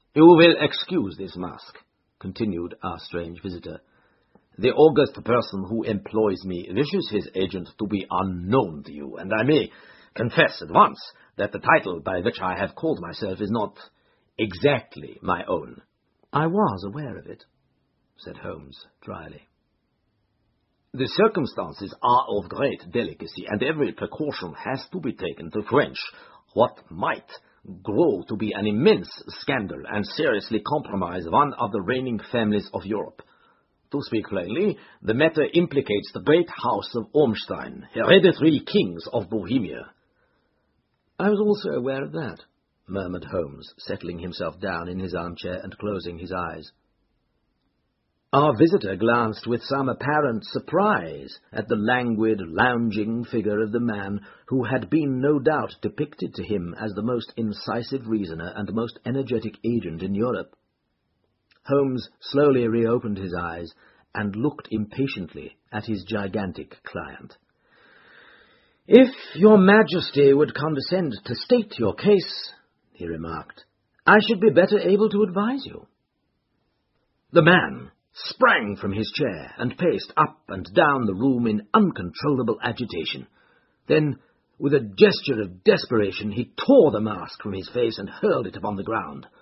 "You will excuse this mask," continued our strange visitor. "The august person who employs me wishes his agent to be unknown to you, and I may confess at once that the title by which I have called myself is not exactly my own." "I was aware of it," said Holmes dryly. "The circumstances are of great delicacy, and every precaution has to be taken to quench what might grow to be an immense scandal and seriously compromise one of the reigning families of Europe. To speak plainly, the matter implicates the great house of Ormstein, hereditary kings of Bohemia." "I was also aware of that," murmured Holmes, settling himself down in his armchair and closing his eyes. Our visitor glanced with some apparent surprise at the languid, lounging figure of the man who had been no doubt depicted to him as the most incisive reasoner and most energetic agent in Europe. Holmes slowly reopened his eyes and looked impatiently at his gigantic client. "If your Majesty would condescend to state your case," he remarked, "I should be better able to advise you." The man sprang from his chair and paced up and down the room in uncontrollable agitation. Then, with a gesture of desperation, he tore the mask from his face and hurled it upon the ground.